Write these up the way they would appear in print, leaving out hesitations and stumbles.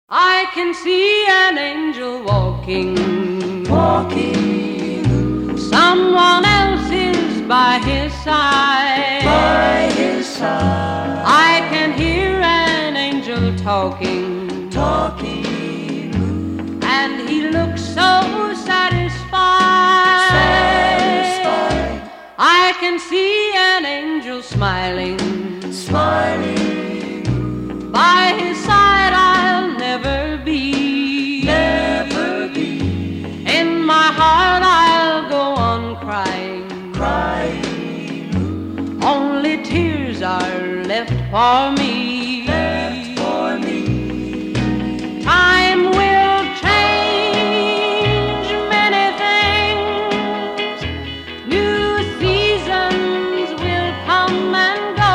I can see an angel walking, walking. Someone else is by his side, by his side. I can hear an angel talking, talking. and he looks so satisfied. Satisfied. I can see an angel smiling, smiling. By his side I'll never be, never be. In my heart I'll go on crying, crying. Only tears are left for me, left for me. Time will change many things, new seasons will come and go,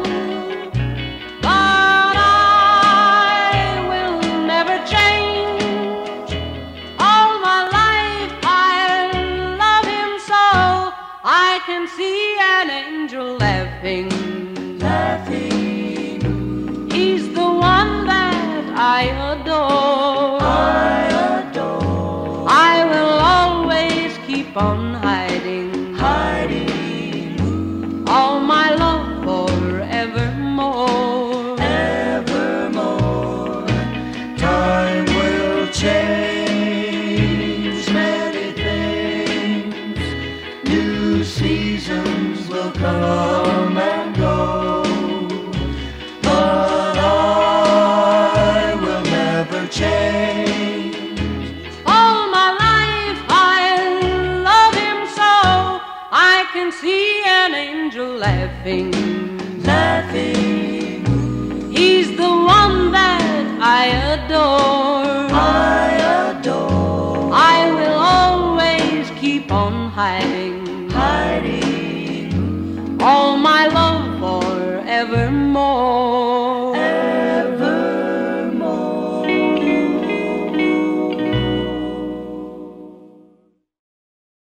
but I will never change. All my life I'll love him so. I can see an angel laughing, laughing. He's the one that I adore. I adore. I will always keep on hiding, hiding. All my love forevermore, evermore. Time will change many things, new seasons will come and go, but I will never change. All my life I'll love him so. I can see an angel laughing, laughing. He's the one that I adore. I adore. I will always keep on hiding, hiding. All my love forevermore.